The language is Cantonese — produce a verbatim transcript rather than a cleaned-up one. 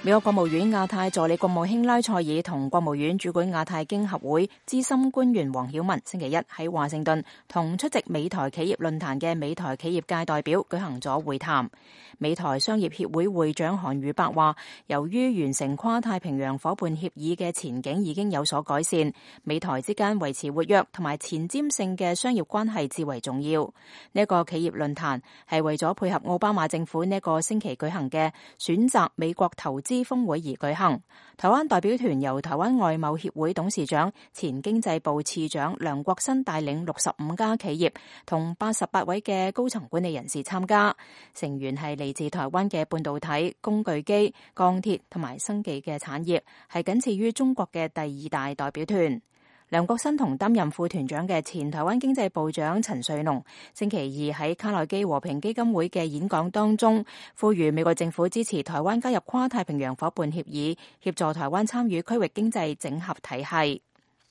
美國國務院亞太助理國務卿拉塞爾同國務院主管亞太經合會資深官員黃曉文星期一喺華盛頓同出席美台企業論壇嘅美台企業界代表舉行咗會談。美台商業協會會長韓宇伯話，由於完成跨太平洋夥伴協議嘅前景已經有所改善，美台之間維持活躍同埋前瞻性嘅商業關係至為重要。呢一個企業論壇係為咗配合奧巴馬政府呢個星期舉行嘅選擇美國投資峰會而舉行。台灣代表團由台灣外貿協會董事長、前經濟部次長梁國新帶領六十五家企業同八十八位嘅高層管理人士參加，成員係嚟自台灣嘅半導體、工具機、鋼鐵同埋生技嘅產業，係僅次於中國嘅第二大代表團。梁國新同擔任副團長嘅前台灣經濟部長陳瑞龍星期二喺卡內基和平基金會嘅演講當中，呼籲美國政府支持台灣加入跨太平洋夥伴協議，協助台灣參與區域經濟整合體系。